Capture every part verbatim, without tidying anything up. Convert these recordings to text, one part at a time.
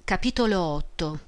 Capitolo otto.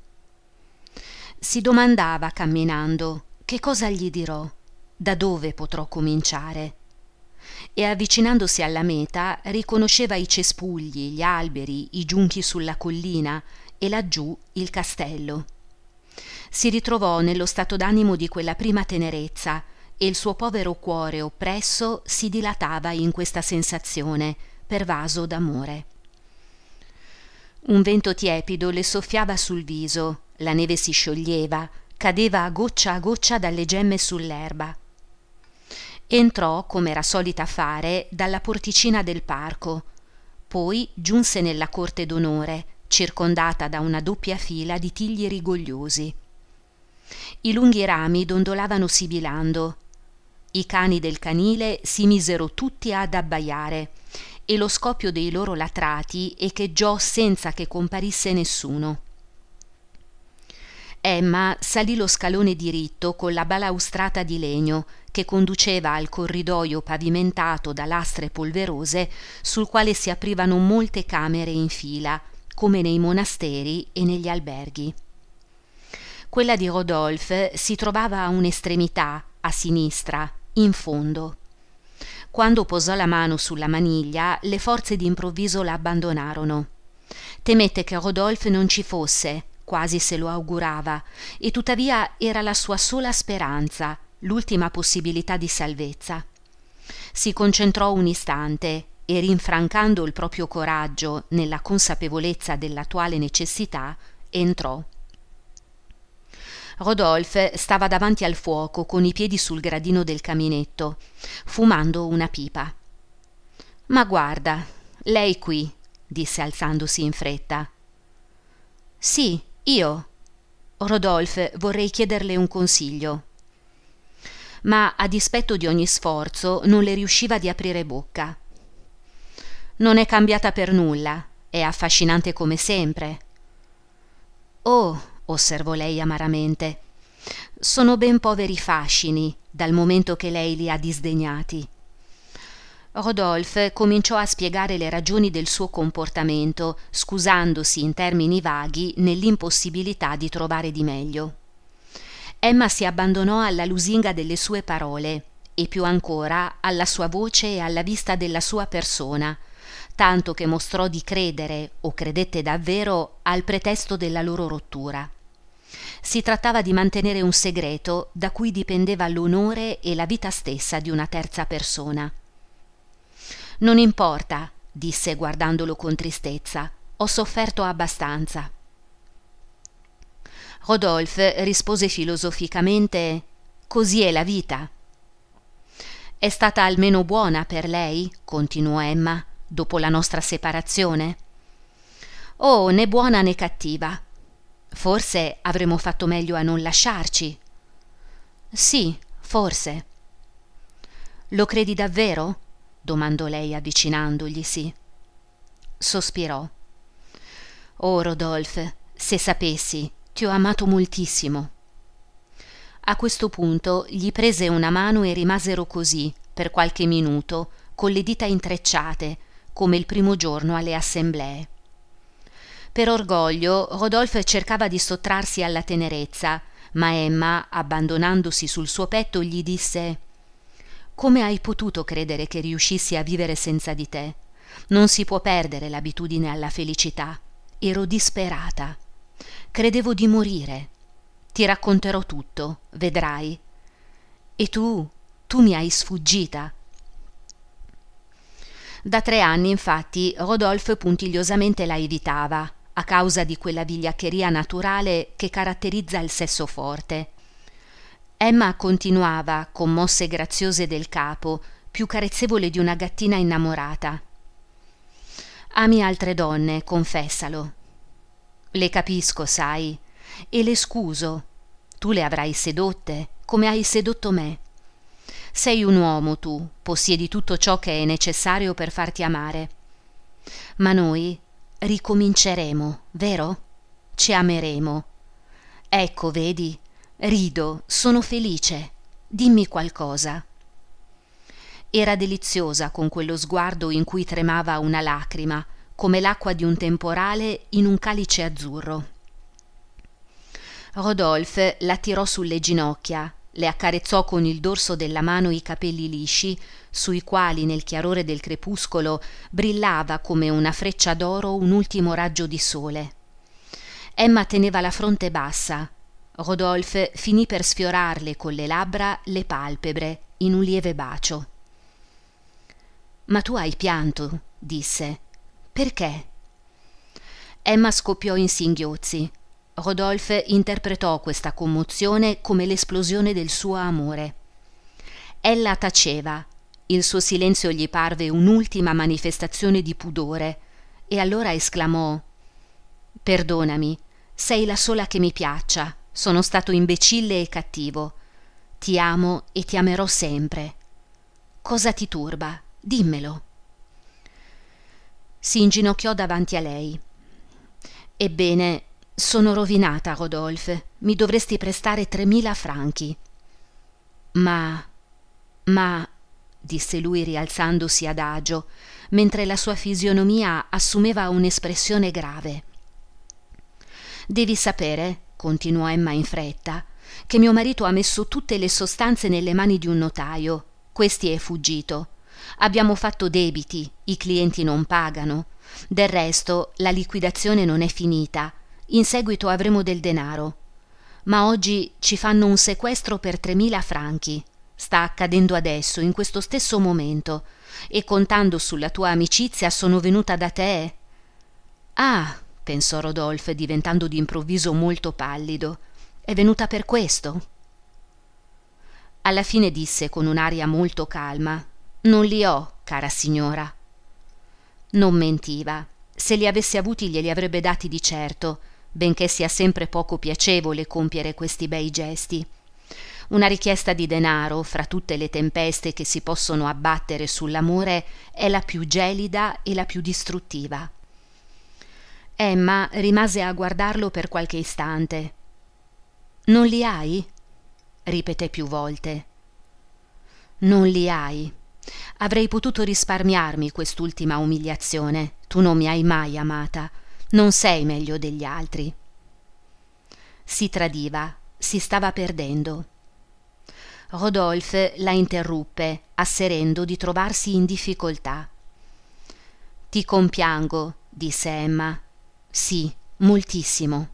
Si domandava camminando che cosa gli dirò, da dove potrò cominciare, e avvicinandosi alla meta riconosceva i cespugli, gli alberi, i giunchi sulla collina e laggiù il castello. Si ritrovò nello stato d'animo di quella prima tenerezza e il suo povero cuore oppresso si dilatava in questa sensazione, pervaso d'amore. Un vento tiepido le soffiava sul viso, la neve si scioglieva, cadeva a goccia a goccia dalle gemme sull'erba. Entrò, come era solita fare, dalla porticina del parco, poi giunse nella corte d'onore, circondata da una doppia fila di tigli rigogliosi. I lunghi rami dondolavano sibilando, i cani del canile si misero tutti ad abbaiare, e lo scoppio dei loro latrati echeggiò senza che comparisse nessuno. Emma salì lo scalone diritto con la balaustrata di legno che conduceva al corridoio pavimentato da lastre polverose sul quale si aprivano molte camere in fila, come nei monasteri e negli alberghi. Quella di Rodolphe si trovava a un'estremità, a sinistra, in fondo. Quando posò la mano sulla maniglia, le forze d'improvviso la abbandonarono. Temette che Rodolphe non ci fosse, quasi se lo augurava, e tuttavia era la sua sola speranza, l'ultima possibilità di salvezza. Si concentrò un istante e, rinfrancando il proprio coraggio nella consapevolezza dell'attuale necessità, entrò. Rodolphe stava davanti al fuoco con i piedi sul gradino del caminetto, fumando una pipa. «Ma guarda, lei qui», disse alzandosi in fretta. «Sì, io. Rodolphe, vorrei chiederle un consiglio». Ma a dispetto di ogni sforzo non le riusciva di aprire bocca. «Non è cambiata per nulla, è affascinante come sempre». «Oh», osservò lei amaramente, «sono ben poveri fascini dal momento che lei li ha disdegnati». Rodolphe cominciò a spiegare le ragioni del suo comportamento, scusandosi in termini vaghi nell'impossibilità di trovare di meglio. Emma si abbandonò alla lusinga delle sue parole e più ancora alla sua voce e alla vista della sua persona, tanto che mostrò di credere, o credette davvero, al pretesto della loro rottura. Si trattava di mantenere un segreto da cui dipendeva l'onore e la vita stessa di una terza persona. «Non importa», disse guardandolo con tristezza, «ho sofferto abbastanza». Rodolphe rispose filosoficamente: «Così è la vita». «È stata almeno buona per lei?» continuò Emma, «dopo la nostra separazione?» «Oh, né buona né cattiva. Forse avremmo fatto meglio a non lasciarci». «Sì, forse». «Lo credi davvero?» domandò lei avvicinandoglisi. Sospirò. «Oh, Rodolphe, se sapessi, ti ho amato moltissimo». A questo punto gli prese una mano e rimasero così, per qualche minuto, con le dita intrecciate, come il primo giorno alle assemblee. Per orgoglio Rodolphe cercava di sottrarsi alla tenerezza, ma Emma, abbandonandosi sul suo petto, gli disse: «Come hai potuto credere che riuscissi a vivere senza di te? Non si può perdere l'abitudine alla felicità. Ero disperata. Credevo di morire. Ti racconterò tutto, vedrai. E tu, tu mi hai sfuggita». Da tre anni, infatti, Rodolphe puntigliosamente la evitava, a causa di quella vigliaccheria naturale che caratterizza il sesso forte. Emma continuava, con mosse graziose del capo, più carezzevole di una gattina innamorata. «Ami altre donne, confessalo». «Le capisco, sai, e le scuso. Tu le avrai sedotte, come hai sedotto me. Sei un uomo tu, possiedi tutto ciò che è necessario per farti amare. Ma noi ricominceremo, vero? Ci ameremo. Ecco, vedi, rido, sono felice. Dimmi qualcosa». Era deliziosa con quello sguardo in cui tremava una lacrima, come l'acqua di un temporale in un calice azzurro. Rodolphe la tirò sulle ginocchia, le accarezzò con il dorso della mano i capelli lisci, sui quali nel chiarore del crepuscolo brillava come una freccia d'oro un ultimo raggio di sole. Emma teneva la fronte bassa. Rodolphe finì per sfiorarle con le labbra le palpebre in un lieve bacio. «Ma tu hai pianto», disse. «Perché?» Emma scoppiò in singhiozzi. Rodolphe interpretò questa commozione come l'esplosione del suo amore. Ella taceva. Il suo silenzio gli parve un'ultima manifestazione di pudore, e allora esclamò: «Perdonami, sei la sola che mi piaccia, sono stato imbecille e cattivo. Ti amo e ti amerò sempre. Cosa ti turba? Dimmelo». Si inginocchiò davanti a lei. «Ebbene, sono rovinata, Rodolphe. Mi dovresti prestare tremila franchi». «Ma... ma...» disse lui rialzandosi adagio, mentre la sua fisionomia assumeva un'espressione grave. «Devi sapere», continuò Emma in fretta, «che mio marito ha messo tutte le sostanze nelle mani di un notaio. Questi è fuggito. Abbiamo fatto debiti, i clienti non pagano. Del resto la liquidazione non è finita. In seguito avremo del denaro. Ma oggi ci fanno un sequestro per tremila franchi. Sta accadendo adesso, in questo stesso momento, e contando sulla tua amicizia sono venuta da te». «Ah», pensò Rodolphe, diventando d'improvviso molto pallido, «è venuta per questo?» Alla fine disse con un'aria molto calma: «Non li ho, cara signora». Non mentiva. Se li avesse avuti glieli avrebbe dati di certo, benché sia sempre poco piacevole compiere questi bei gesti. Una richiesta di denaro, fra tutte le tempeste che si possono abbattere sull'amore, è la più gelida e la più distruttiva. Emma rimase a guardarlo per qualche istante. «Non li hai?» ripeté più volte. «Non li hai. Avrei potuto risparmiarmi quest'ultima umiliazione. Tu non mi hai mai amata. Non sei meglio degli altri». Si tradiva, si stava perdendo. Rodolphe la interruppe, asserendo di trovarsi in difficoltà. «Ti compiango», disse Emma. «Sì, moltissimo».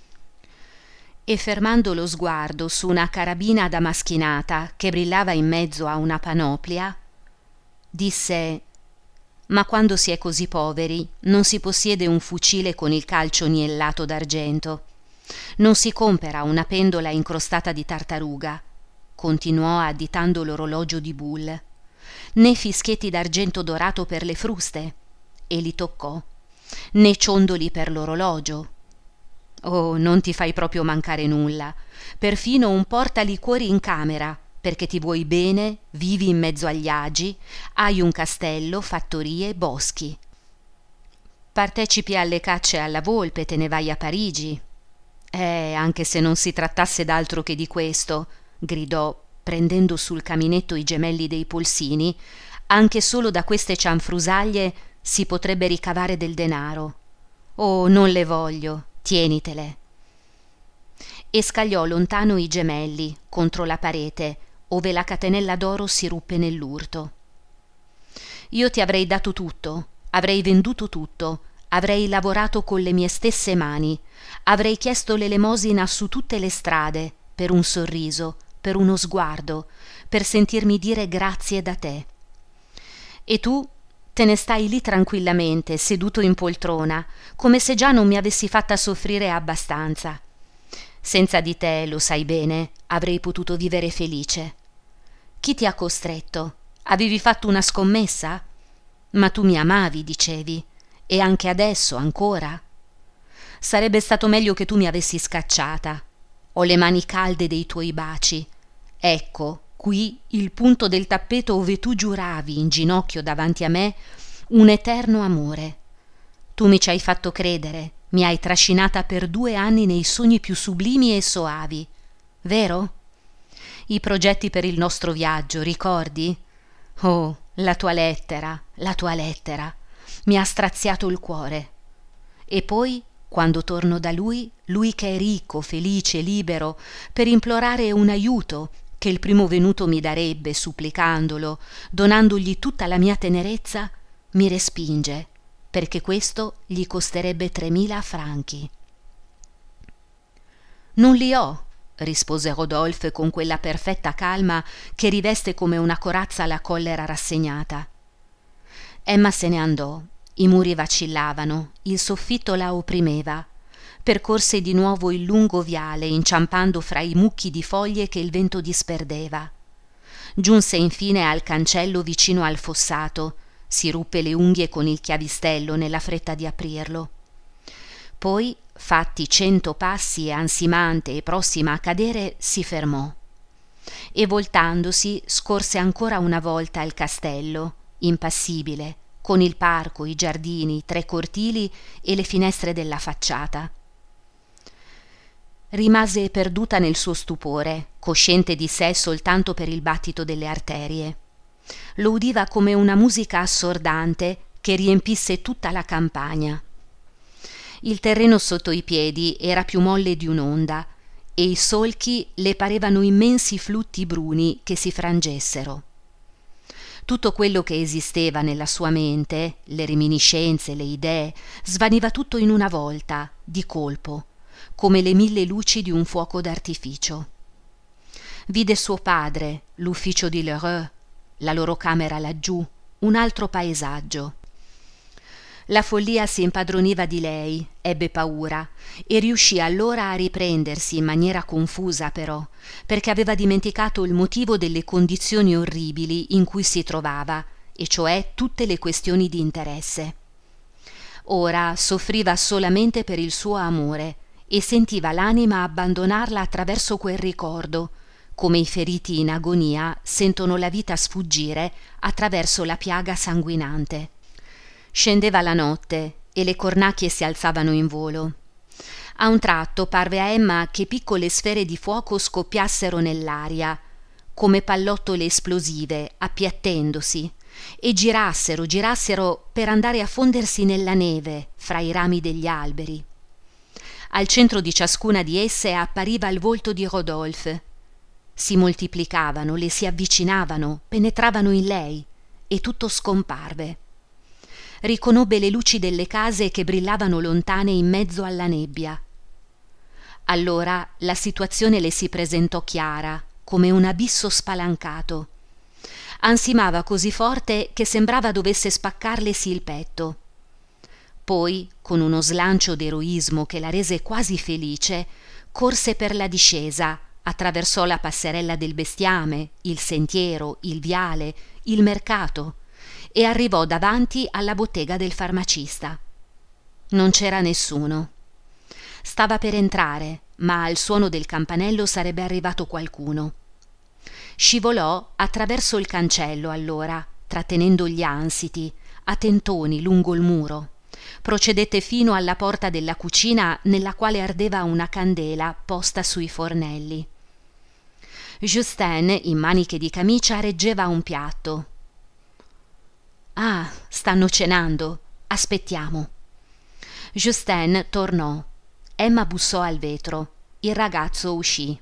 E fermando lo sguardo su una carabina damaschinata che brillava in mezzo a una panoplia, disse: «Ma quando si è così poveri non si possiede un fucile con il calcio niellato d'argento. Non si compera una pendola incrostata di tartaruga», continuò additando l'orologio di Boulle, «né fischietti d'argento dorato per le fruste», e li toccò, «né ciondoli per l'orologio. Oh, non ti fai proprio mancare nulla, perfino un portaliquori in camera, perché ti vuoi bene, vivi in mezzo agli agi, hai un castello, fattorie, boschi. Partecipi alle cacce alla volpe, te ne vai a Parigi». «Eh, anche se non si trattasse d'altro che di questo», gridò, prendendo sul caminetto i gemelli dei polsini, «anche solo da queste cianfrusaglie si potrebbe ricavare del denaro. Oh, non le voglio, tienitele». E scagliò lontano i gemelli contro la parete, ove la catenella d'oro si ruppe nell'urto. «Io ti avrei dato tutto, avrei venduto tutto, avrei lavorato con le mie stesse mani, avrei chiesto l'elemosina su tutte le strade, per un sorriso, per uno sguardo, per sentirmi dire grazie da te. E tu te ne stai lì tranquillamente, seduto in poltrona, come se già non mi avessi fatta soffrire abbastanza. Senza di te, lo sai bene, avrei potuto vivere felice. Chi ti ha costretto? Avevi fatto una scommessa? Ma tu mi amavi, dicevi, e anche adesso ancora. Sarebbe stato meglio che tu mi avessi scacciata. Ho le mani calde dei tuoi baci. Ecco, qui il punto del tappeto ove tu giuravi in ginocchio davanti a me un eterno amore. Tu mi ci hai fatto credere, mi hai trascinata per due anni nei sogni più sublimi e soavi, vero? I progetti per il nostro viaggio, ricordi? Oh, la tua lettera, la tua lettera. Mi ha straziato il cuore. E poi, quando torno da lui, lui che è ricco, felice, libero, per implorare un aiuto che il primo venuto mi darebbe, supplicandolo, donandogli tutta la mia tenerezza, mi respinge, perché questo gli costerebbe tremila franchi. Non li ho, rispose Rodolphe con quella perfetta calma che riveste come una corazza la collera rassegnata. Emma se ne andò, i muri vacillavano, il soffitto la opprimeva. Percorse di nuovo il lungo viale, inciampando fra i mucchi di foglie che il vento disperdeva. Giunse infine al cancello vicino al fossato, si ruppe le unghie con il chiavistello nella fretta di aprirlo. Poi, fatti cento passi e ansimante e prossima a cadere, si fermò e voltandosi scorse ancora una volta il castello, impassibile, con il parco, i giardini, i tre cortili e le finestre della facciata. Rimase perduta nel suo stupore, cosciente di sé soltanto per il battito delle arterie. Lo udiva come una musica assordante che riempisse tutta la campagna. Il terreno sotto i piedi era più molle di un'onda e i solchi le parevano immensi flutti bruni che si frangessero. Tutto quello che esisteva nella sua mente, le reminiscenze, le idee, svaniva tutto in una volta, di colpo, come le mille luci di un fuoco d'artificio. Vide suo padre, l'ufficio di Lheureux, la loro camera laggiù, un altro paesaggio. La follia si impadroniva di lei, ebbe paura e riuscì allora a riprendersi in maniera confusa però, perché aveva dimenticato il motivo delle condizioni orribili in cui si trovava, e cioè tutte le questioni di interesse. Ora soffriva solamente per il suo amore e sentiva l'anima abbandonarla attraverso quel ricordo, come i feriti in agonia sentono la vita sfuggire attraverso la piaga sanguinante. Scendeva la notte e le cornacchie si alzavano in volo. A un tratto parve a Emma che piccole sfere di fuoco scoppiassero nell'aria, come pallottole esplosive, appiattendosi, e girassero, girassero per andare a fondersi nella neve fra i rami degli alberi. Al centro di ciascuna di esse appariva il volto di Rodolphe. Si moltiplicavano, le si avvicinavano, penetravano in lei, e tutto scomparve. Riconobbe le luci delle case che brillavano lontane in mezzo alla nebbia. Allora la situazione le si presentò chiara, come un abisso spalancato. Ansimava così forte che sembrava dovesse spaccarlesi il petto. Poi, con uno slancio d'eroismo che la rese quasi felice, corse per la discesa, attraversò la passerella del bestiame, il sentiero, il viale, il mercato, e arrivò davanti alla bottega del farmacista. Non c'era nessuno. Stava per entrare, ma al suono del campanello sarebbe arrivato qualcuno. Scivolò attraverso il cancello allora, trattenendo gli ansiti, a tentoni lungo il muro. Procedette fino alla porta della cucina nella quale ardeva una candela posta sui fornelli. Justin, in maniche di camicia, reggeva un piatto. «Ah, stanno cenando. Aspettiamo». Justin tornò. Emma bussò al vetro. Il ragazzo uscì.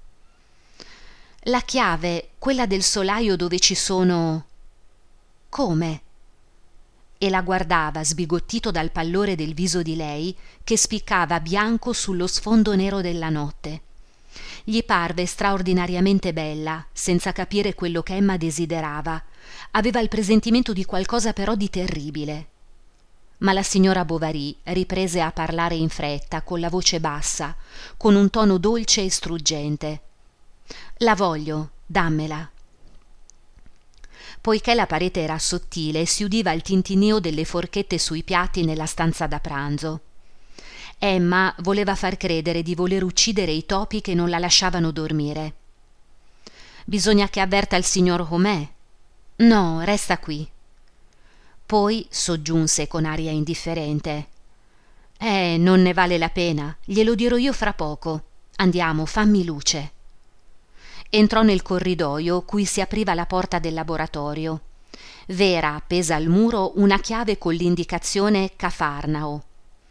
«La chiave, quella del solaio dove ci sono...» «Come?» E la guardava sbigottito dal pallore del viso di lei che spiccava bianco sullo sfondo nero della notte. Gli parve straordinariamente bella, senza capire quello che Emma desiderava. Aveva il presentimento di qualcosa però di terribile. Ma la signora Bovary riprese a parlare in fretta, con la voce bassa, con un tono dolce e struggente. «La voglio, dammela». Poiché la parete era sottile, si udiva il tintinnio delle forchette sui piatti nella stanza da pranzo. Emma voleva far credere di voler uccidere i topi che non la lasciavano dormire. «Bisogna che avverta il signor Homais». «No, resta qui». Poi soggiunse con aria indifferente: «Eh, non ne vale la pena, glielo dirò io fra poco. Andiamo, fammi luce». Entrò nel corridoio cui si apriva la porta del laboratorio. V'era appesa al muro una chiave con l'indicazione Cafarnao.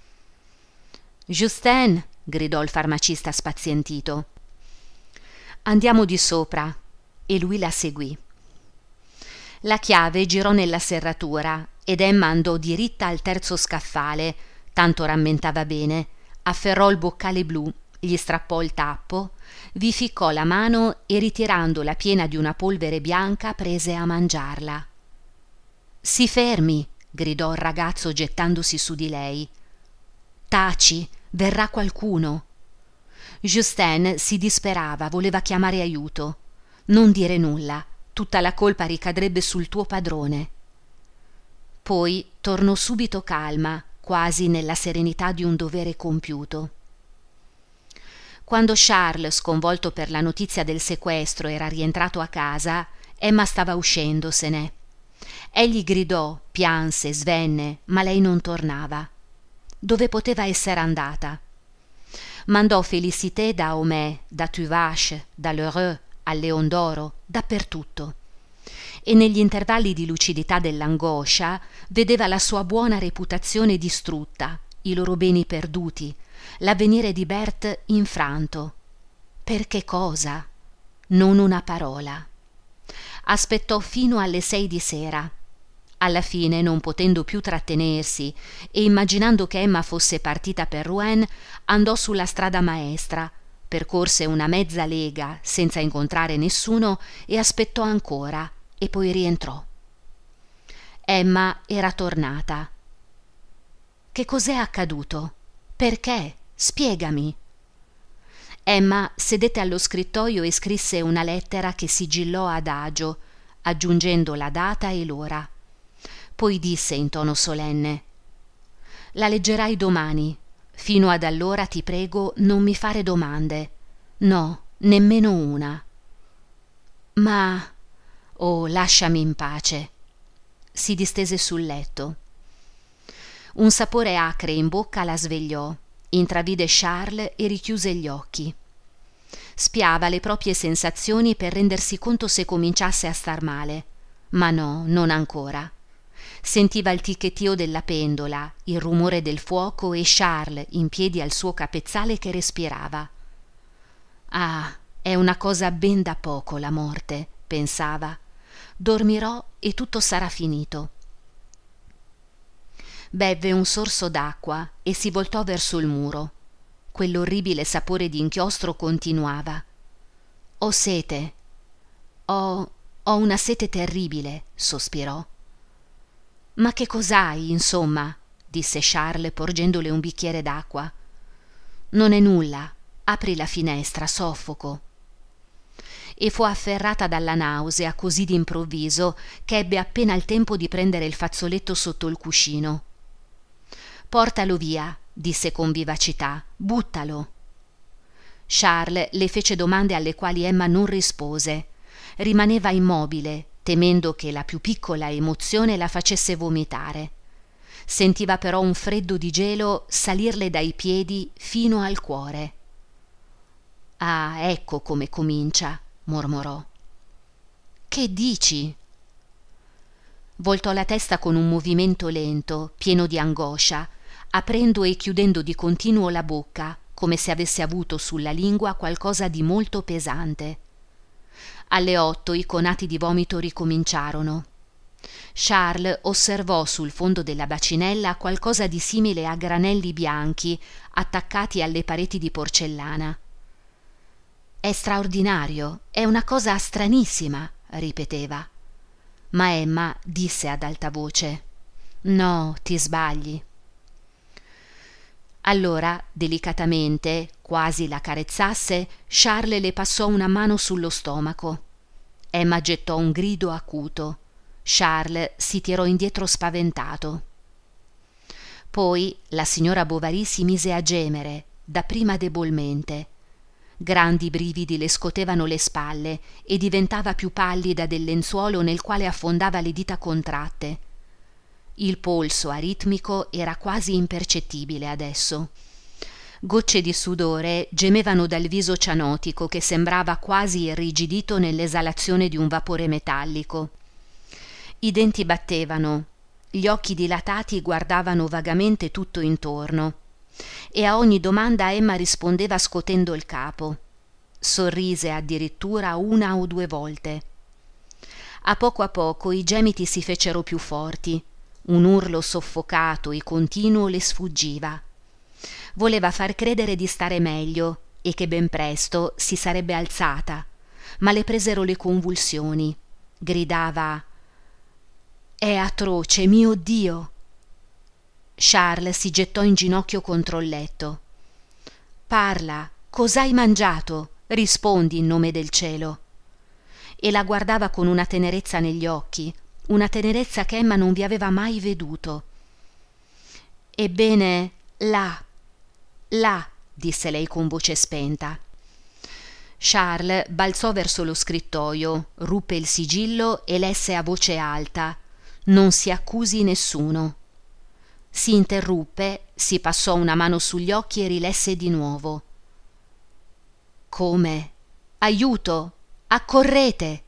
«Justin!» gridò il farmacista spazientito. «Andiamo di sopra», e lui la seguì. La chiave girò nella serratura ed Emma andò diritta al terzo scaffale, tanto rammentava bene, afferrò il boccale blu, gli strappò il tappo, vi ficcò la mano e ritirandola piena di una polvere bianca prese a mangiarla. «Si fermi!» gridò il ragazzo gettandosi su di lei. «Taci, verrà qualcuno!» Justin si disperava, voleva chiamare aiuto. «Non dire nulla, tutta la colpa ricadrebbe sul tuo padrone». Poi tornò subito calma, quasi nella serenità di un dovere compiuto. Quando Charles, sconvolto per la notizia del sequestro, era rientrato a casa, Emma stava uscendosene. Egli gridò, pianse, svenne, ma lei non tornava. Dove poteva essere andata? Mandò Félicité da Homais, da Tuvache, da Lheureux, al Leon d'Oro, dappertutto. E negli intervalli di lucidità dell'angoscia vedeva la sua buona reputazione distrutta, i loro beni perduti, l'avvenire di Berthe infranto. Per che cosa? Non una parola. Aspettò fino alle sei di sera. Alla fine, non potendo più trattenersi e immaginando che Emma fosse partita per Rouen, andò sulla strada maestra, percorse una mezza lega senza incontrare nessuno e aspettò ancora e poi rientrò. Emma era tornata. «Che cos'è accaduto? Perché? Spiegami!» Emma sedette allo scrittoio e scrisse una lettera che sigillò adagio, aggiungendo la data e l'ora. Poi disse in tono solenne: «La leggerai domani. Fino ad allora ti prego non mi fare domande. No, nemmeno una». «Ma... oh, lasciami in pace». Si distese sul letto. Un sapore acre in bocca la svegliò. Intravide Charles e richiuse gli occhi. Spiava le proprie sensazioni per rendersi conto se cominciasse a star male. Ma no, non ancora. Sentiva il ticchettio della pendola, il rumore del fuoco e Charles in piedi al suo capezzale che respirava. «Ah, è una cosa ben da poco la morte», pensava. «Dormirò e tutto sarà finito». Bevve un sorso d'acqua e si voltò verso il muro. Quell'orribile sapore di inchiostro continuava. «Ho sete. Ho... ho una sete terribile», sospirò. «Ma che cos'hai, insomma?» disse Charles porgendole un bicchiere d'acqua. «Non è nulla. Apri la finestra, soffoco». E fu afferrata dalla nausea così d'improvviso che ebbe appena il tempo di prendere il fazzoletto sotto il cuscino. «Portalo via», disse con vivacità, «buttalo». Charles le fece domande alle quali Emma non rispose. Rimaneva immobile, temendo che la più piccola emozione la facesse vomitare. Sentiva però un freddo di gelo salirle dai piedi fino al cuore. «Ah, ecco come comincia», mormorò. «Che dici?» Voltò la testa con un movimento lento, pieno di angoscia, aprendo e chiudendo di continuo la bocca, come se avesse avuto sulla lingua qualcosa di molto pesante. Alle otto i conati di vomito ricominciarono. Charles osservò sul fondo della bacinella qualcosa di simile a granelli bianchi attaccati alle pareti di porcellana. «È straordinario, è una cosa stranissima», ripeteva. Ma Emma disse ad alta voce: «No, ti sbagli». Allora, delicatamente, quasi la carezzasse, Charles le passò una mano sullo stomaco. Emma gettò un grido acuto. Charles si tirò indietro spaventato. Poi la signora Bovary si mise a gemere, dapprima debolmente. Grandi brividi le scotevano le spalle e diventava più pallida del lenzuolo nel quale affondava le dita contratte. Il polso aritmico era quasi impercettibile adesso. Gocce di sudore gemevano dal viso cianotico che sembrava quasi irrigidito nell'esalazione di un vapore metallico. I denti battevano, gli occhi dilatati guardavano vagamente tutto intorno e a ogni domanda Emma rispondeva scotendo il capo. Sorrise addirittura una o due volte. A poco a poco i gemiti si fecero più forti, un urlo soffocato e continuo le sfuggiva. Voleva far credere di stare meglio e che ben presto si sarebbe alzata, ma le presero le convulsioni. Gridava: «È atroce, mio Dio!» Charles si gettò in ginocchio contro il letto. «Parla, cos'hai mangiato? Rispondi in nome del cielo!» E la guardava con una tenerezza negli occhi, una tenerezza che Emma non vi aveva mai veduto. «Ebbene, là, là», disse lei con voce spenta. Charles balzò verso lo scrittoio, ruppe il sigillo e lesse a voce alta: «Non si accusi nessuno». Si interruppe, si passò una mano sugli occhi e rilesse di nuovo. «Come? Aiuto! Accorrete!»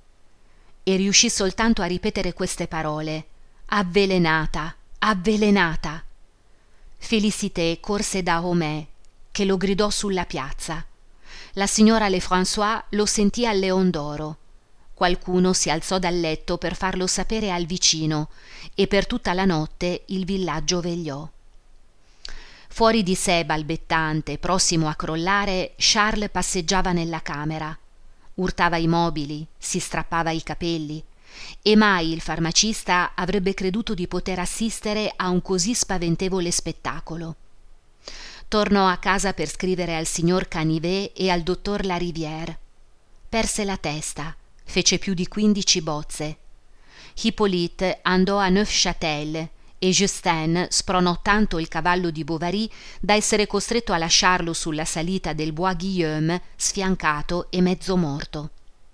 E riuscì soltanto a ripetere queste parole: «Avvelenata! Avvelenata!» Félicité corse da Homais, che lo gridò sulla piazza. La signora Lefrançois lo sentì al Leon d'Oro. Qualcuno si alzò dal letto per farlo sapere al vicino e per tutta la notte il villaggio vegliò. Fuori di sé, balbettante, prossimo a crollare, Charles passeggiava nella camera. Urtava i mobili, si strappava i capelli, e mai il farmacista avrebbe creduto di poter assistere a un così spaventevole spettacolo. Tornò a casa per scrivere al signor Canivet e al dottor Larivière. Perse la testa, fece più di quindici bozze. Hippolyte andò a Neufchâtel e Justin spronò tanto il cavallo di Bovary da essere costretto a lasciarlo sulla salita del Bois Guillaume sfiancato e mezzo morto.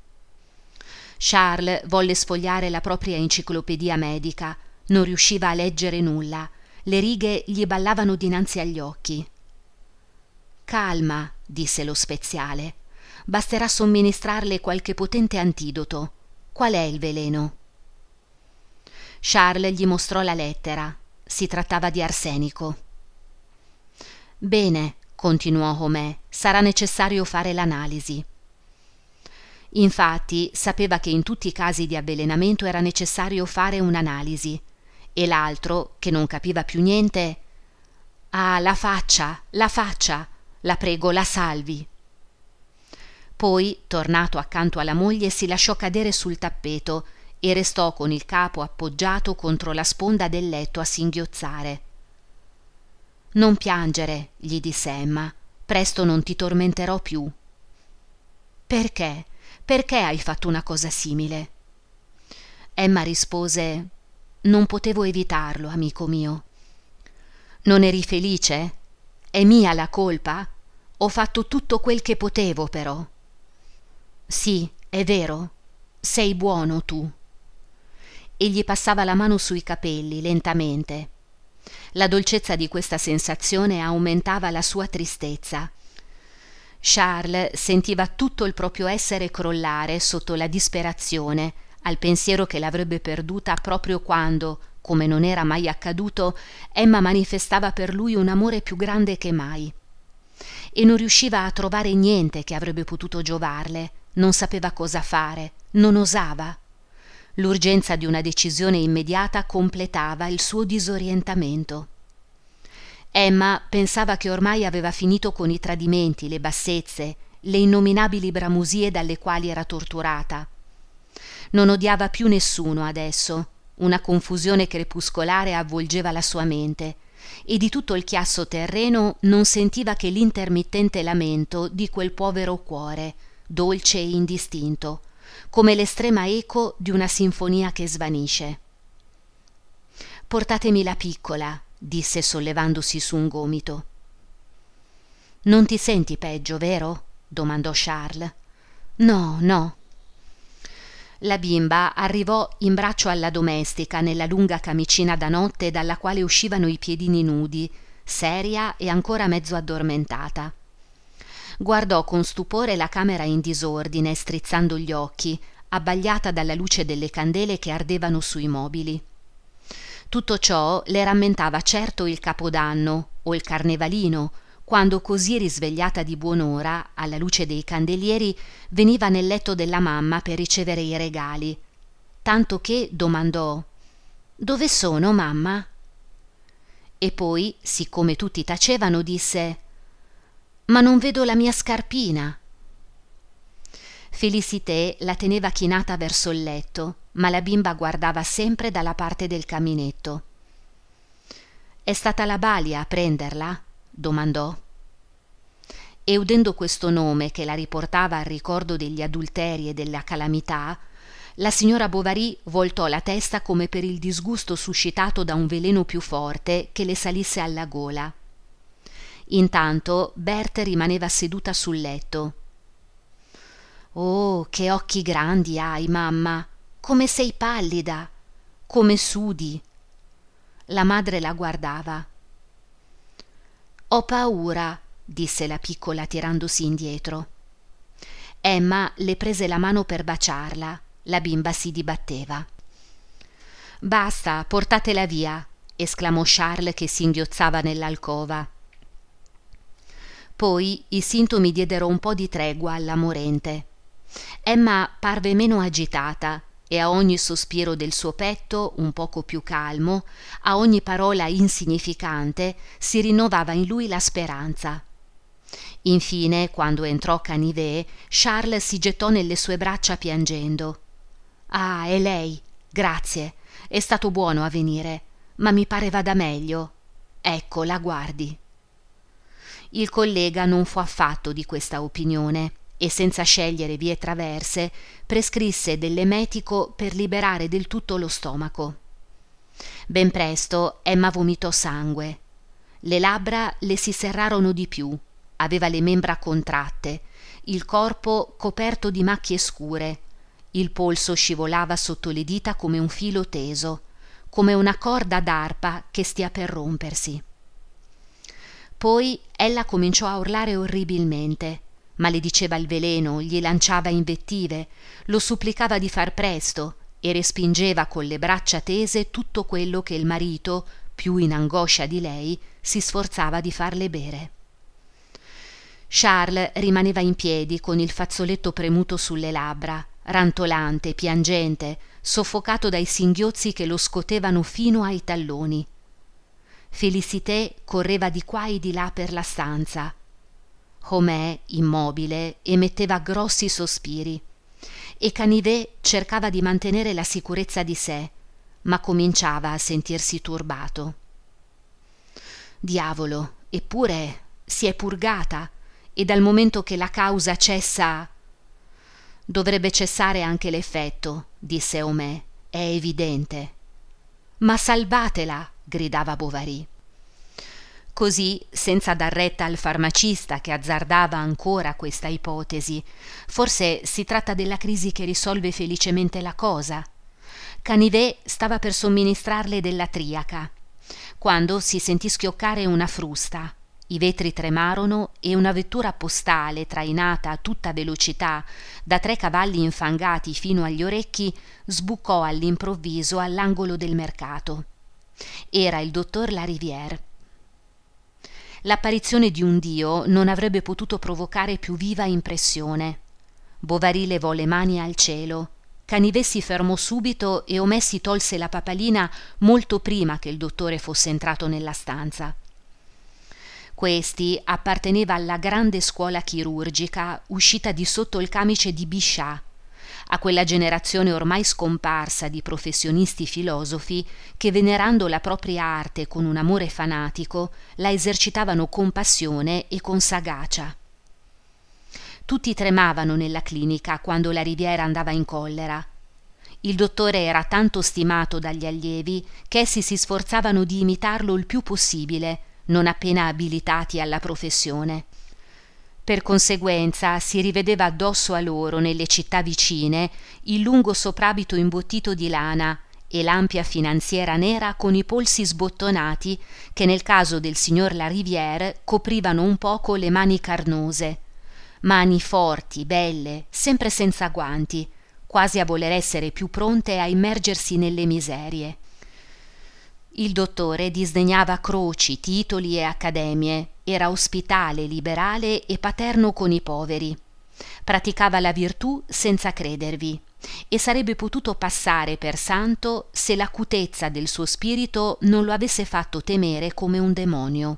Charles volle sfogliare la propria enciclopedia medica, non riusciva a leggere nulla, le righe gli ballavano dinanzi agli occhi. «Calma», disse lo speziale, «basterà somministrarle qualche potente antidoto. Qual è il veleno?» Charles gli mostrò la lettera. Si trattava di arsenico. «Bene», continuò Homais, «sarà necessario fare l'analisi». Infatti sapeva che in tutti i casi di avvelenamento era necessario fare un'analisi, e l'altro, che non capiva più niente: «Ah, la faccia, la faccia, la prego, la salvi». Poi, tornato accanto alla moglie, si lasciò cadere sul tappeto e restò con il capo appoggiato contro la sponda del letto a singhiozzare. «Non piangere», gli disse Emma, «presto non ti tormenterò più». «Perché? Perché hai fatto una cosa simile?» Emma rispose: «Non potevo evitarlo, amico mio». «Non eri felice? È mia la colpa? Ho fatto tutto quel che potevo, però». «Sì, è vero. Sei buono tu». E gli passava la mano sui capelli lentamente. La dolcezza di questa sensazione aumentava la sua tristezza. Charles sentiva tutto il proprio essere crollare sotto la disperazione al pensiero che l'avrebbe perduta proprio quando, come non era mai accaduto, Emma manifestava per lui un amore più grande che mai. E non riusciva a trovare niente che avrebbe potuto giovarle, non sapeva cosa fare, non osava. L'urgenza di una decisione immediata completava il suo disorientamento. Emma pensava che ormai aveva finito con i tradimenti, le bassezze, le innominabili bramosie dalle quali era torturata. Non odiava più nessuno adesso, una confusione crepuscolare avvolgeva la sua mente, e di tutto il chiasso terreno non sentiva che l'intermittente lamento di quel povero cuore, dolce e indistinto, come l'estrema eco di una sinfonia che svanisce. «Portatemi la piccola», disse sollevandosi su un gomito. «Non ti senti peggio, vero?» domandò Charles. «No, no». La bimba arrivò in braccio alla domestica nella lunga camicina da notte dalla quale uscivano i piedini nudi, seria e ancora mezzo addormentata. Guardò con stupore la camera in disordine, strizzando gli occhi, abbagliata dalla luce delle candele che ardevano sui mobili. Tutto ciò le rammentava certo il Capodanno o il Carnevalino, quando così risvegliata di buon'ora, alla luce dei candelieri, veniva nel letto della mamma per ricevere i regali, tanto che domandò: «Dove sono, mamma?» E poi, siccome tutti tacevano, disse: «Ma non vedo la mia scarpina». Félicité la teneva chinata verso il letto, ma la bimba guardava sempre dalla parte del caminetto. «È stata la Balia a prenderla?» domandò. E udendo questo nome che la riportava al ricordo degli adulteri e della calamità, la signora Bovary voltò la testa come per il disgusto suscitato da un veleno più forte che le salisse alla gola. Intanto Berthe rimaneva seduta sul letto. «Oh, che occhi grandi hai, mamma! Come sei pallida! Come sudi!» La madre la guardava. «Ho paura», disse la piccola tirandosi indietro. Emma le prese la mano per baciarla. La bimba si dibatteva. «Basta, portatela via», esclamò Charles che singhiozzava nell'alcova. Poi i sintomi diedero un po' di tregua alla morente. Emma parve meno agitata e a ogni sospiro del suo petto, un poco più calmo, a ogni parola insignificante, si rinnovava in lui la speranza. Infine, quando entrò Canivet, Charles si gettò nelle sue braccia piangendo. «Ah, è lei. Grazie. È stato buono a venire, ma mi pare vada meglio. Ecco, la guardi». Il collega non fu affatto di questa opinione e, senza scegliere vie traverse, prescrisse dell'emetico per liberare del tutto lo stomaco. Ben presto Emma vomitò sangue. Le labbra le si serrarono di più, aveva le membra contratte, il corpo coperto di macchie scure, il polso scivolava sotto le dita come un filo teso, come una corda d'arpa che stia per rompersi. Poi ella cominciò a urlare orribilmente, malediceva il veleno, gli lanciava invettive, lo supplicava di far presto e respingeva con le braccia tese tutto quello che il marito, più in angoscia di lei, si sforzava di farle bere. Charles rimaneva in piedi con il fazzoletto premuto sulle labbra, rantolante, piangente, soffocato dai singhiozzi che lo scotevano fino ai talloni. Félicité correva di qua e di là per la stanza. Homais, immobile, emetteva grossi sospiri e Canivet cercava di mantenere la sicurezza di sé, ma cominciava a sentirsi turbato. Diavolo, eppure si è purgata e dal momento che la causa cessa... «Dovrebbe cessare anche l'effetto», disse Homais, «è evidente». «Ma salvatela!» gridava Bovary. Così, senza dar retta al farmacista che azzardava ancora questa ipotesi, forse si tratta della crisi che risolve felicemente la cosa. Canivet stava per somministrarle della triaca, quando si sentì schioccare una frusta. I vetri tremarono e una vettura postale, trainata a tutta velocità da tre cavalli infangati fino agli orecchi, sbucò all'improvviso all'angolo del mercato. Era il dottor Larivière. L'apparizione di un dio non avrebbe potuto provocare più viva impressione. Bovary levò le mani al cielo. Canivet si fermò subito e Homais si tolse la papalina molto prima che il dottore fosse entrato nella stanza. Questi apparteneva alla grande scuola chirurgica uscita di sotto il camice di Bichat, a quella generazione ormai scomparsa di professionisti filosofi che, venerando la propria arte con un amore fanatico, la esercitavano con passione e con sagacia. Tutti tremavano nella clinica quando Larivière andava in collera. Il dottore era tanto stimato dagli allievi che essi si sforzavano di imitarlo il più possibile, non appena abilitati alla professione. Per conseguenza si rivedeva addosso a loro, nelle città vicine, il lungo soprabito imbottito di lana e l'ampia finanziera nera con i polsi sbottonati che nel caso del signor Larivière coprivano un poco le mani carnose, mani forti, belle, sempre senza guanti, quasi a voler essere più pronte a immergersi nelle miserie. Il dottore disdegnava croci, titoli e accademie, era ospitale, liberale e paterno con i poveri. Praticava la virtù senza credervi e sarebbe potuto passare per santo se l'acutezza del suo spirito non lo avesse fatto temere come un demonio.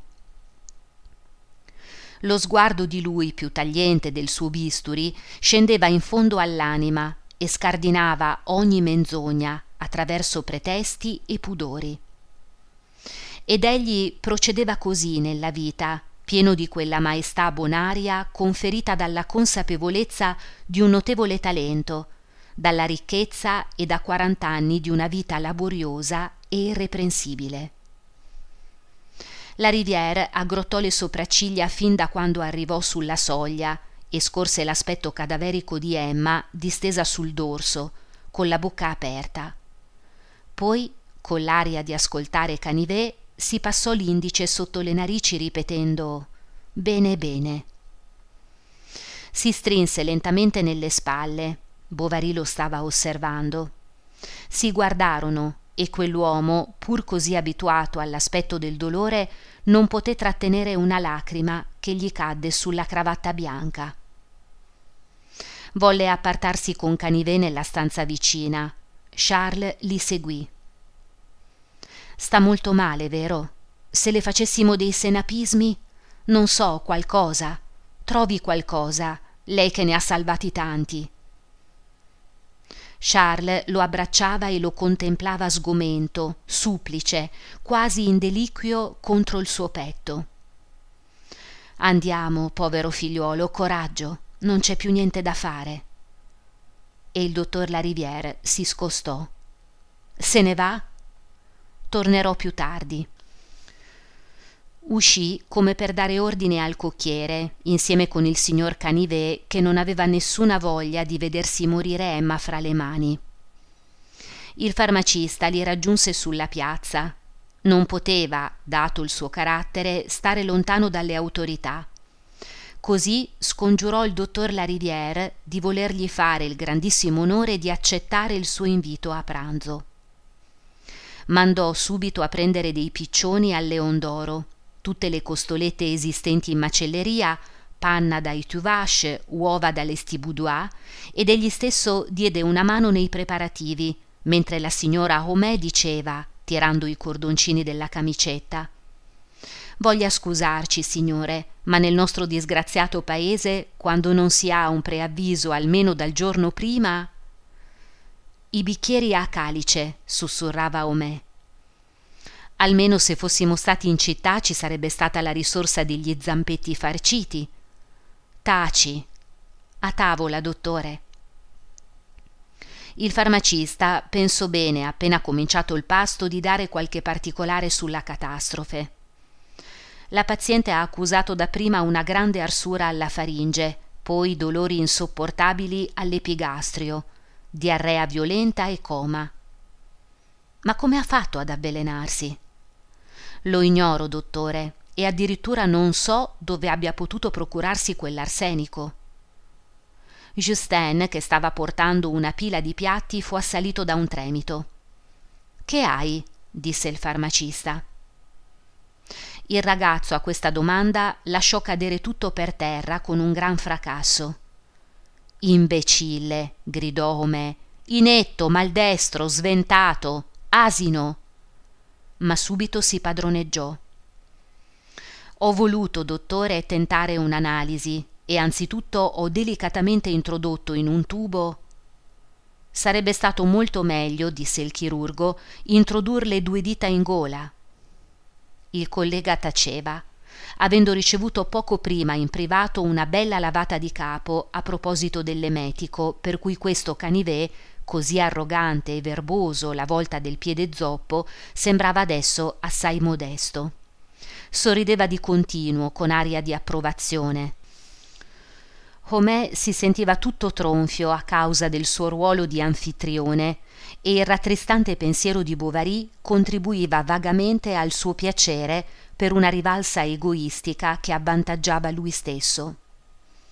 Lo sguardo di lui più tagliente del suo bisturi scendeva in fondo all'anima e scardinava ogni menzogna attraverso pretesti e pudori. Ed egli procedeva così nella vita, pieno di quella maestà bonaria conferita dalla consapevolezza di un notevole talento, dalla ricchezza e da quarant'anni di una vita laboriosa e irreprensibile. La Rivière aggrottò le sopracciglia fin da quando arrivò sulla soglia e scorse l'aspetto cadaverico di Emma distesa sul dorso, con la bocca aperta. Poi, con l'aria di ascoltare Canivet, si passò l'indice sotto le narici ripetendo «Bene, bene». Si strinse lentamente nelle spalle. Bovary lo stava osservando. Si guardarono e quell'uomo, pur così abituato all'aspetto del dolore, non poté trattenere una lacrima che gli cadde sulla cravatta bianca. Volle appartarsi con Canivet nella stanza vicina. Charles li seguì. «Sta molto male, vero? Se le facessimo dei senapismi? Non so, qualcosa. Trovi qualcosa, lei che ne ha salvati tanti». Charles lo abbracciava e lo contemplava sgomento, supplice, quasi in deliquio contro il suo petto. «Andiamo, povero figliuolo, coraggio, non c'è più niente da fare». E il dottor Larivière si scostò. «Se ne va? Tornerò più tardi». Uscì come per dare ordine al cocchiere, insieme con il signor Canivet, che non aveva nessuna voglia di vedersi morire Emma fra le mani. Il farmacista li raggiunse sulla piazza. Non poteva, dato il suo carattere, stare lontano dalle autorità. Così scongiurò il dottor Larivière di volergli fare il grandissimo onore di accettare il suo invito a pranzo. Mandò subito a prendere dei piccioni al Leon d'Oro, tutte le costolette esistenti in macelleria, panna dai Tuvache, uova dall'Estiboudois, ed egli stesso diede una mano nei preparativi, mentre la signora Homais diceva, tirando i cordoncini della camicetta: «Voglia scusarci, signore, ma nel nostro disgraziato paese, quando non si ha un preavviso almeno dal giorno prima...» «I bicchieri a calice», sussurrava Homais. «Almeno se fossimo stati in città ci sarebbe stata la risorsa degli zampetti farciti. Taci. A tavola, dottore». Il farmacista pensò bene, appena cominciato il pasto, di dare qualche particolare sulla catastrofe. La paziente ha accusato dapprima una grande arsura alla faringe, poi dolori insopportabili all'epigastrio, diarrea violenta e coma. «Ma come ha fatto ad avvelenarsi?» «Lo ignoro, dottore, e addirittura non so dove abbia potuto procurarsi quell'arsenico». Justin, che stava portando una pila di piatti, fu assalito da un tremito. «Che hai?» disse il farmacista. Il ragazzo a questa domanda lasciò cadere tutto per terra con un gran fracasso. «Imbecille!» gridò Homais. «Inetto, maldestro, sventato, asino!» Ma subito si padroneggiò. «Ho voluto, dottore, tentare un'analisi e anzitutto ho delicatamente introdotto in un tubo...» «Sarebbe stato molto meglio», disse il chirurgo, «introdurle due dita in gola». Il collega taceva, avendo ricevuto poco prima in privato una bella lavata di capo a proposito dell'emetico, per cui questo Canivet, così arrogante e verboso la volta del piede zoppo, sembrava adesso assai modesto. Sorrideva di continuo con aria di approvazione. Homais si sentiva tutto tronfio a causa del suo ruolo di anfitrione e il rattristante pensiero di Bovary contribuiva vagamente al suo piacere per una rivalsa egoistica che avvantaggiava lui stesso.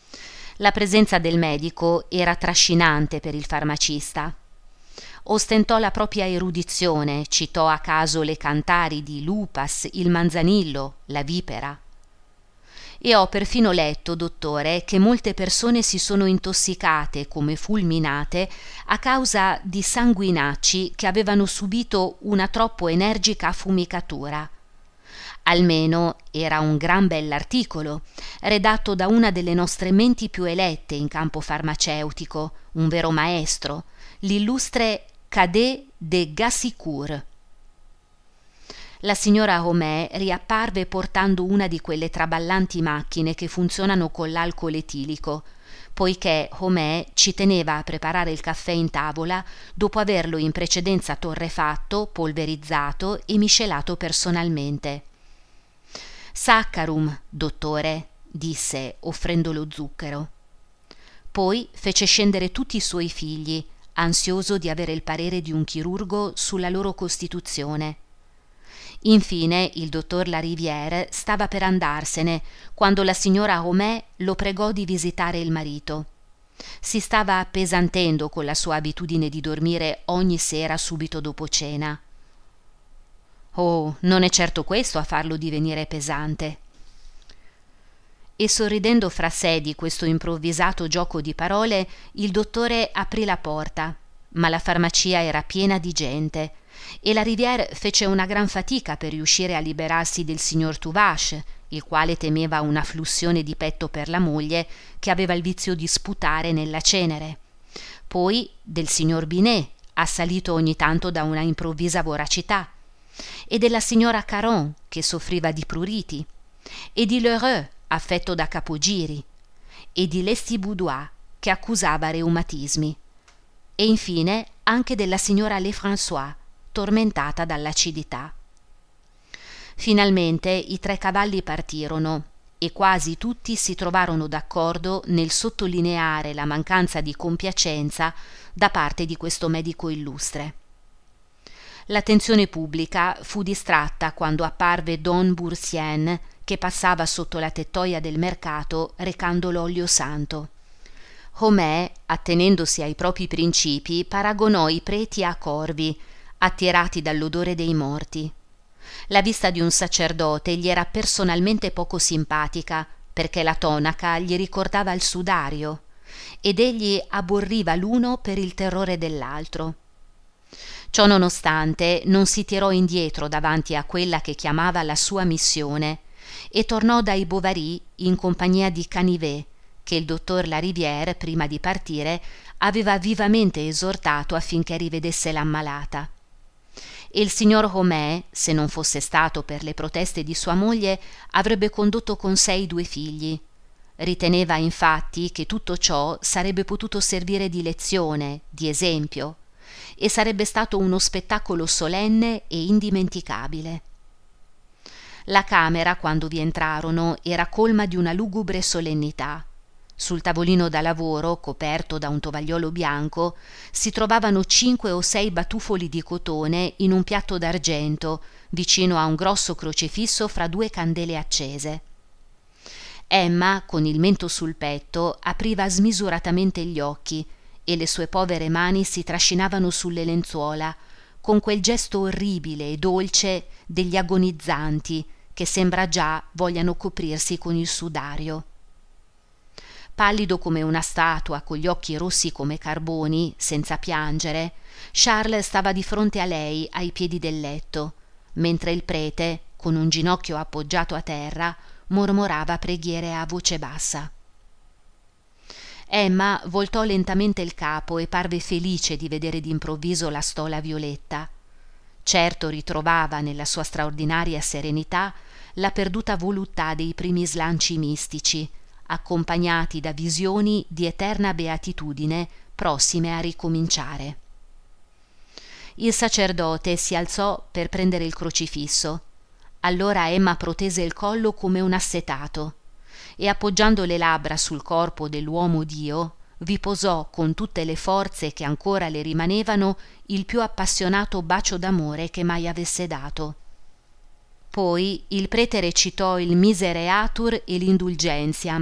La presenza del medico era trascinante per il farmacista. Ostentò la propria erudizione, citò a caso le cantari di Lupas, il manzanillo, la vipera. E ho perfino letto, dottore, che molte persone si sono intossicate come fulminate a causa di sanguinacci che avevano subito una troppo energica affumicatura. Almeno era un gran bell'articolo, redatto da una delle nostre menti più elette in campo farmaceutico, un vero maestro, l'illustre Cadet de Gassicourt. La signora Homais riapparve portando una di quelle traballanti macchine che funzionano con l'alcol etilico, poiché Homais ci teneva a preparare il caffè in tavola dopo averlo in precedenza torrefatto, polverizzato e miscelato personalmente. «Saccharum, dottore», disse, offrendo lo zucchero. Poi fece scendere tutti i suoi figli, ansioso di avere il parere di un chirurgo sulla loro costituzione. Infine il dottor Larivière stava per andarsene quando la signora Homais lo pregò di visitare il marito. Si stava appesantendo con la sua abitudine di dormire ogni sera subito dopo cena. «Oh, non è certo questo a farlo divenire pesante». E sorridendo fra sé di questo improvvisato gioco di parole, il dottore aprì la porta, ma la farmacia era piena di gente e Larivière fece una gran fatica per riuscire a liberarsi del signor Tuvache, il quale temeva una flussione di petto per la moglie che aveva il vizio di sputare nella cenere, poi del signor Binet, assalito ogni tanto da una improvvisa voracità, e della signora Caron, che soffriva di pruriti, e di Lheureux, affetto da capogiri, e di Lestiboudois, che accusava reumatismi, e infine anche della signora Lefrançois, tormentata dall'acidità. Finalmente i tre cavalli partirono e quasi tutti si trovarono d'accordo nel sottolineare la mancanza di compiacenza da parte di questo medico illustre. L'attenzione pubblica fu distratta quando apparve Don Boursienne, che passava sotto la tettoia del mercato recando l'olio santo. Homais, attenendosi ai propri principi, paragonò i preti a corvi, attirati dall'odore dei morti. La vista di un sacerdote gli era personalmente poco simpatica, perché la tonaca gli ricordava il sudario, ed egli aborriva l'uno per il terrore dell'altro. Ciò nonostante non si tirò indietro davanti a quella che chiamava la sua missione e tornò dai Bovary in compagnia di Canivet, che il dottor Larivière, prima di partire, aveva vivamente esortato affinché rivedesse l'ammalata. E il signor Homais, se non fosse stato per le proteste di sua moglie, avrebbe condotto con sé i due figli. Riteneva infatti che tutto ciò sarebbe potuto servire di lezione, di esempio, e sarebbe stato uno spettacolo solenne e indimenticabile. La camera, quando vi entrarono, era colma di una lugubre solennità. Sul tavolino da lavoro, coperto da un tovagliolo bianco, si trovavano cinque o sei batuffoli di cotone in un piatto d'argento, vicino a un grosso crocefisso fra due candele accese. Emma, con il mento sul petto, apriva smisuratamente gli occhi e le sue povere mani si trascinavano sulle lenzuola, con quel gesto orribile e dolce degli agonizzanti che sembra già vogliano coprirsi con il sudario. Pallido come una statua, con gli occhi rossi come carboni, senza piangere, Charles stava di fronte a lei ai piedi del letto, mentre il prete, con un ginocchio appoggiato a terra, mormorava preghiere a voce bassa. Emma voltò lentamente il capo e parve felice di vedere d'improvviso la stola violetta. Certo ritrovava nella sua straordinaria serenità la perduta voluttà dei primi slanci mistici, accompagnati da visioni di eterna beatitudine prossime a ricominciare. Il sacerdote si alzò per prendere il crocifisso. Allora Emma protese il collo come un assetato e, appoggiando le labbra sul corpo dell'uomo Dio, vi posò con tutte le forze che ancora le rimanevano il più appassionato bacio d'amore che mai avesse dato. Poi il prete recitò il Misereatur e l'Indulgentiam,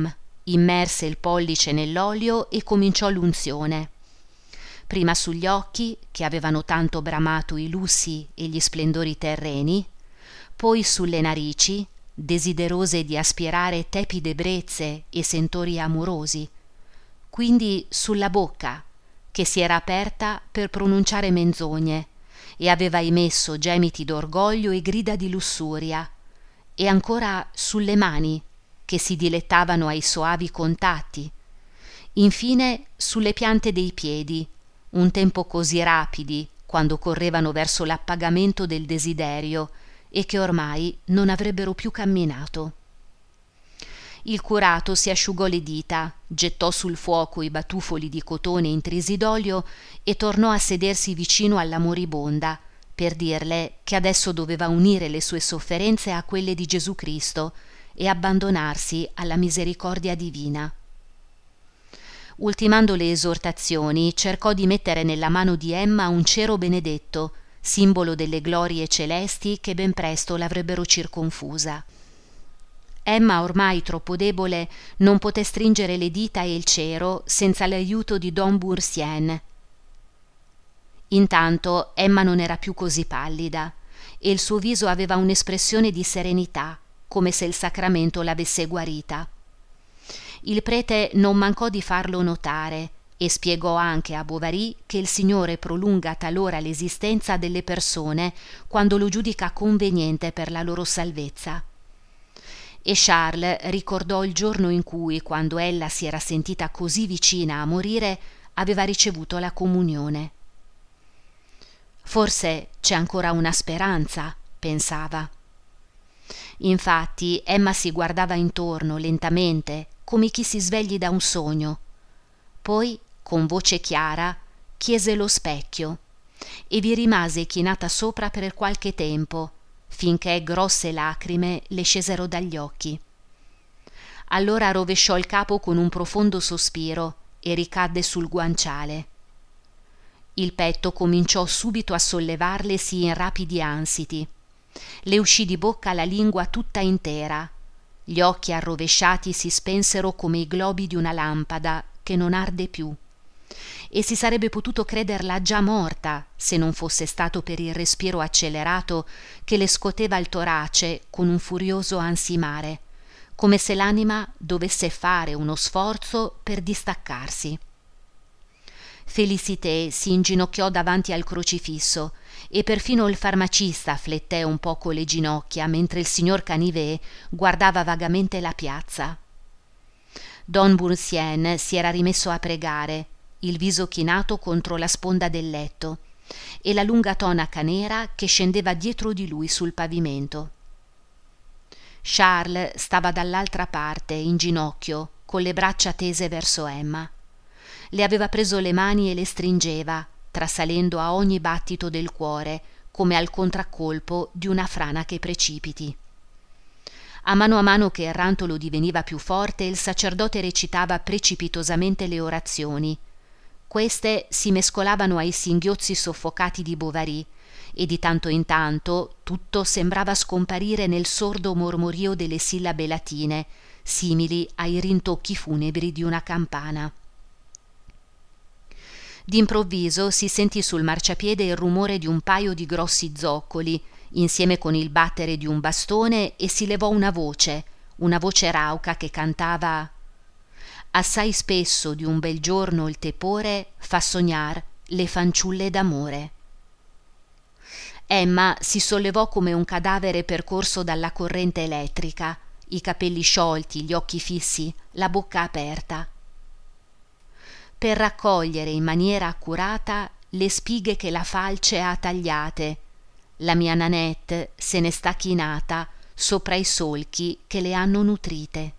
immerse il pollice nell'olio e cominciò l'unzione. Prima sugli occhi, che avevano tanto bramato i lussi e gli splendori terreni, poi sulle narici, desiderose di aspirare tepide brezze e sentori amorosi, quindi sulla bocca, che si era aperta per pronunciare menzogne e aveva emesso gemiti d'orgoglio e grida di lussuria, e ancora sulle mani, che si dilettavano ai soavi contatti, infine sulle piante dei piedi, un tempo così rapidi quando correvano verso l'appagamento del desiderio e che ormai non avrebbero più camminato. Il curato si asciugò le dita, gettò sul fuoco i batuffoli di cotone intrisi d'olio e tornò a sedersi vicino alla moribonda per dirle che adesso doveva unire le sue sofferenze a quelle di Gesù Cristo e abbandonarsi alla misericordia divina. Ultimando le esortazioni, cercò di mettere nella mano di Emma un cero benedetto, simbolo delle glorie celesti che ben presto l'avrebbero circonfusa. Emma, ormai troppo debole, non poté stringere le dita e il cero senza l'aiuto di don Boursienne. Intanto Emma non era più così pallida e il suo viso aveva un'espressione di serenità, come se il sacramento l'avesse guarita. Il prete non mancò di farlo notare e spiegò anche a Bovary che il Signore prolunga talora l'esistenza delle persone quando lo giudica conveniente per la loro salvezza. E Charles ricordò il giorno in cui, quando ella si era sentita così vicina a morire, aveva ricevuto la comunione. Forse c'è ancora una speranza, pensava. Infatti Emma si guardava intorno lentamente, come chi si svegli da un sogno. Poi, con voce chiara, chiese lo specchio e vi rimase chinata sopra per qualche tempo, finché grosse lacrime le scesero dagli occhi. Allora rovesciò il capo con un profondo sospiro e ricadde sul guanciale. Il petto cominciò subito a sollevarlesi in rapidi ansiti. Le uscì di bocca la lingua tutta intera. Gli occhi arrovesciati si spensero come i globi di una lampada che non arde più, e si sarebbe potuto crederla già morta se non fosse stato per il respiro accelerato che le scoteva il torace con un furioso ansimare, come se l'anima dovesse fare uno sforzo per distaccarsi. Félicité si inginocchiò davanti al crocifisso e perfino il farmacista fletté un poco le ginocchia mentre il signor Canivet guardava vagamente la piazza. Don Boursienne si era rimesso a pregare, il viso chinato contro la sponda del letto e la lunga tonaca nera che scendeva dietro di lui sul pavimento. Charles stava dall'altra parte, in ginocchio, con le braccia tese verso Emma. Le aveva preso le mani e le stringeva, trasalendo a ogni battito del cuore, come al contraccolpo di una frana che precipiti. A mano a mano che il rantolo diveniva più forte, il sacerdote recitava precipitosamente le orazioni. Queste si mescolavano ai singhiozzi soffocati di Bovary, e di tanto in tanto tutto sembrava scomparire nel sordo mormorio delle sillabe latine, simili ai rintocchi funebri di una campana. D'improvviso si sentì sul marciapiede il rumore di un paio di grossi zoccoli, insieme con il battere di un bastone, e si levò una voce, una voce rauca che cantava: «Assai spesso di un bel giorno il tepore fa sognar le fanciulle d'amore». Emma si sollevò come un cadavere percorso dalla corrente elettrica, i capelli sciolti, gli occhi fissi, la bocca aperta, per raccogliere in maniera accurata le spighe che la falce ha tagliate. La mia Nanette se ne sta chinata sopra i solchi che le hanno nutrite.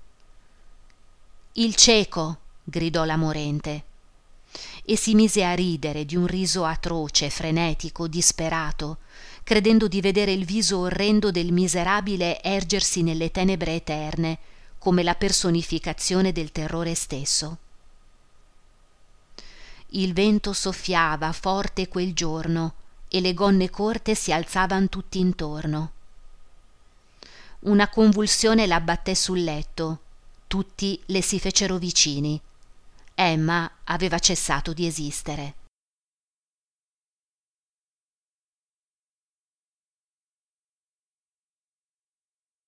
«Il cieco!» gridò la morente, e si mise a ridere di un riso atroce, frenetico, disperato, credendo di vedere il viso orrendo del miserabile ergersi nelle tenebre eterne, come la personificazione del terrore stesso. Il vento soffiava forte quel giorno e le gonne corte si alzavan tutt'intorno. Una convulsione l'abbatté sul letto, tutti le si fecero vicini. Emma aveva cessato di esistere.